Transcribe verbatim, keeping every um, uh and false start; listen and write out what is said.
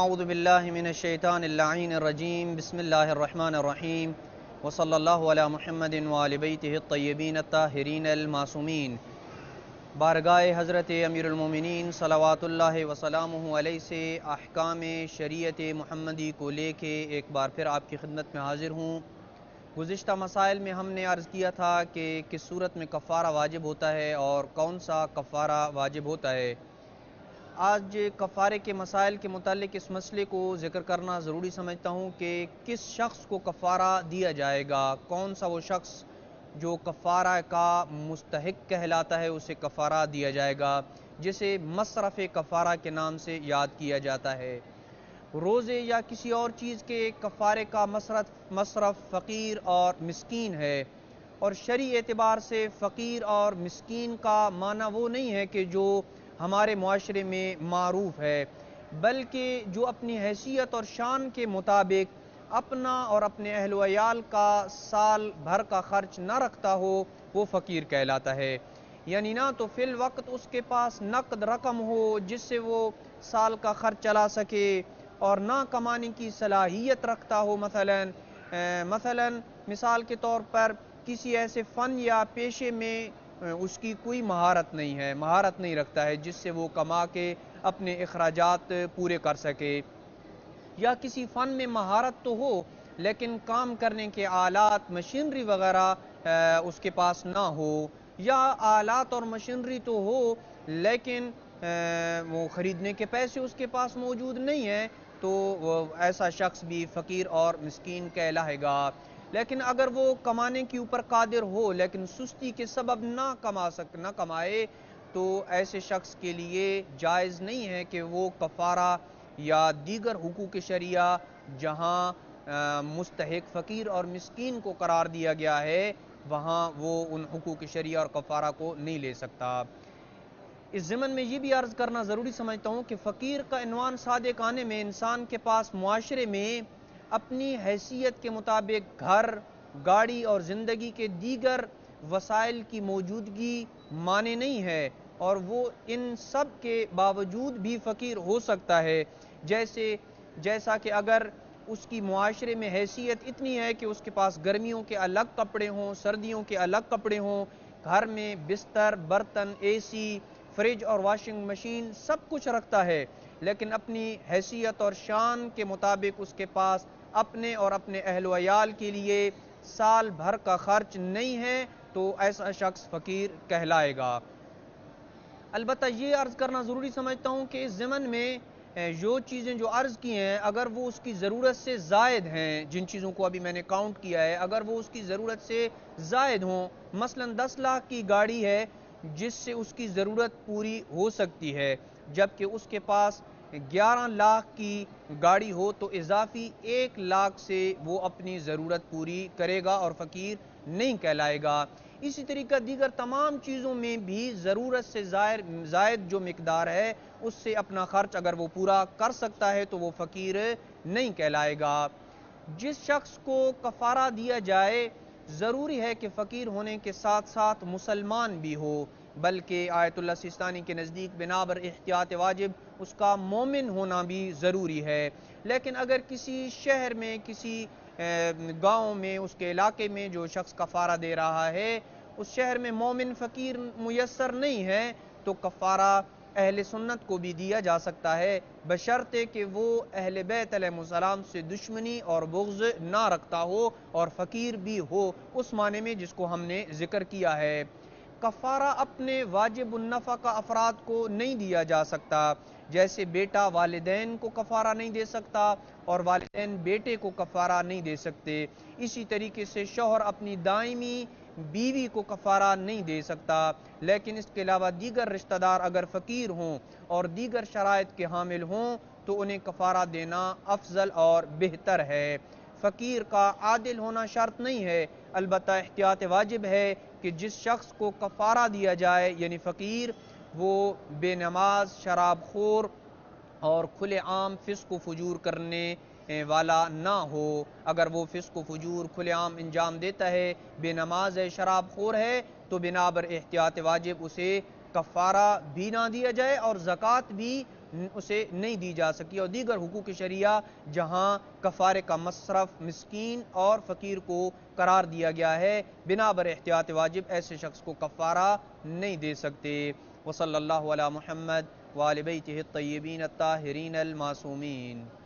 اعوذ باللہ من الشیطان اللعین الرجیم بسم اللہ الرحمن الرحیم وصلی اللہ علی محمد وآل بیتہ الطیبین الطاہرین المعصومین۔ بارگاہ حضرت امیر المومنین صلوات اللہ وسلامہ علیہ سے احکام شریعت محمدی کو لے کے ایک بار پھر آپ کی خدمت میں حاضر ہوں۔ گزشتہ مسائل میں ہم نے عرض کیا تھا کہ کس صورت میں کفارہ واجب ہوتا ہے اور کون سا کفارہ واجب ہوتا ہے۔ آج کفارے کے مسائل کے متعلق اس مسئلے کو ذکر کرنا ضروری سمجھتا ہوں کہ کس شخص کو کفارہ دیا جائے گا، کون سا وہ شخص جو کفارہ کا مستحق کہلاتا ہے اسے کفارہ دیا جائے گا، جسے مصرف کفارہ کے نام سے یاد کیا جاتا ہے۔ روزے یا کسی اور چیز کے کفارے کا مصرف مصرف فقیر اور مسکین ہے، اور شرعی اعتبار سے فقیر اور مسکین کا معنی وہ نہیں ہے کہ جو ہمارے معاشرے میں معروف ہے، بلکہ جو اپنی حیثیت اور شان کے مطابق اپنا اور اپنے اہل و عیال کا سال بھر کا خرچ نہ رکھتا ہو وہ فقیر کہلاتا ہے۔ یعنی نہ تو فی الوقت اس کے پاس نقد رقم ہو جس سے وہ سال کا خرچ چلا سکے، اور نہ کمانے کی صلاحیت رکھتا ہو۔ مثلا مثلا مثال کے طور پر کسی ایسے فن یا پیشے میں اس کی کوئی مہارت نہیں ہے، مہارت نہیں رکھتا ہے جس سے وہ کما کے اپنے اخراجات پورے کر سکے، یا کسی فن میں مہارت تو ہو لیکن کام کرنے کے آلات مشینری وغیرہ اس کے پاس نہ ہو، یا آلات اور مشینری تو ہو لیکن وہ خریدنے کے پیسے اس کے پاس موجود نہیں ہیں، تو ایسا شخص بھی فقیر اور مسکین کہلائے گا۔ لیکن اگر وہ کمانے کے اوپر قادر ہو لیکن سستی کے سبب نہ کما سک نہ کمائے تو ایسے شخص کے لیے جائز نہیں ہے کہ وہ کفارہ یا دیگر حقوق شریعہ جہاں مستحق فقیر اور مسکین کو قرار دیا گیا ہے وہاں وہ ان حقوق شریعہ اور کفارہ کو نہیں لے سکتا۔ اس ضمن میں یہ بھی عرض کرنا ضروری سمجھتا ہوں کہ فقیر کا عنوان صادق آنے میں انسان کے پاس معاشرے میں اپنی حیثیت کے مطابق گھر، گاڑی اور زندگی کے دیگر وسائل کی موجودگی مانے نہیں ہے، اور وہ ان سب کے باوجود بھی فقیر ہو سکتا ہے۔ جیسے جیسا کہ اگر اس کی معاشرے میں حیثیت اتنی ہے کہ اس کے پاس گرمیوں کے الگ کپڑے ہوں، سردیوں کے الگ کپڑے ہوں، گھر میں بستر، برتن، اے سی، فریج اور واشنگ مشین سب کچھ رکھتا ہے، لیکن اپنی حیثیت اور شان کے مطابق اس کے پاس اپنے اور اپنے اہل و عیال کے لیے سال بھر کا خرچ نہیں ہے، تو ایسا شخص فقیر کہلائے گا۔ البتہ یہ عرض کرنا ضروری سمجھتا ہوں کہ اس ضمن میں جو چیزیں جو عرض کی ہیں اگر وہ اس کی ضرورت سے زائد ہیں، جن چیزوں کو ابھی میں نے کاؤنٹ کیا ہے، اگر وہ اس کی ضرورت سے زائد ہوں، مثلا دس لاکھ کی گاڑی ہے جس سے اس کی ضرورت پوری ہو سکتی ہے، جبکہ اس کے پاس گیارہ لاکھ کی گاڑی ہو تو اضافی ایک لاکھ سے وہ اپنی ضرورت پوری کرے گا اور فقیر نہیں کہلائے گا۔ اسی طریقہ دیگر تمام چیزوں میں بھی ضرورت سے زائد جو مقدار ہے اس سے اپنا خرچ اگر وہ پورا کر سکتا ہے تو وہ فقیر نہیں کہلائے گا۔ جس شخص کو کفارہ دیا جائے ضروری ہے کہ فقیر ہونے کے ساتھ ساتھ مسلمان بھی ہو، بلکہ آیت اللہ سیستانی کے نزدیک بنابر احتیاط واجب اس کا مومن ہونا بھی ضروری ہے۔ لیکن اگر کسی شہر میں، کسی گاؤں میں، اس کے علاقے میں جو شخص کفارہ دے رہا ہے اس شہر میں مومن فقیر میسر نہیں ہے تو کفارہ اہل سنت کو بھی دیا جا سکتا ہے، بشرطے کہ وہ اہل بیت علیہ السلام سے دشمنی اور بغض نہ رکھتا ہو اور فقیر بھی ہو اس معنی میں جس کو ہم نے ذکر کیا ہے۔ کفارہ اپنے واجب النفقہ افراد کو نہیں دیا جا سکتا، جیسے بیٹا والدین کو کفارہ نہیں دے سکتا اور والدین بیٹے کو کفارہ نہیں دے سکتے، اسی طریقے سے شوہر اپنی دائمی بیوی کو کفارہ نہیں دے سکتا، لیکن اس کے علاوہ دیگر رشتہ دار اگر فقیر ہوں اور دیگر شرائط کے حامل ہوں تو انہیں کفارہ دینا افضل اور بہتر ہے۔ فقیر کا عادل ہونا شرط نہیں ہے، البتہ احتیاط واجب ہے کہ جس شخص کو کفارہ دیا جائے یعنی فقیر وہ بے نماز، شراب خور اور کھلے عام فسق و فجور کرنے والا نہ ہو۔ اگر وہ فسق و فجور کھلے عام انجام دیتا ہے، بے نماز ہے، شراب خور ہے، تو بنابر احتیاط واجب اسے کفارہ بھی نہ دیا جائے اور زکوٰۃ بھی اسے نہیں دی جا سکی، اور دیگر حقوق شریعہ جہاں کفارے کا مصرف مسکین اور فقیر کو قرار دیا گیا ہے، بنا بر احتیاط واجب ایسے شخص کو کفارہ نہیں دے سکتے۔ وصلی اللہ علی محمد وآل بیتہ الطیبین الطاہرین المعصومین۔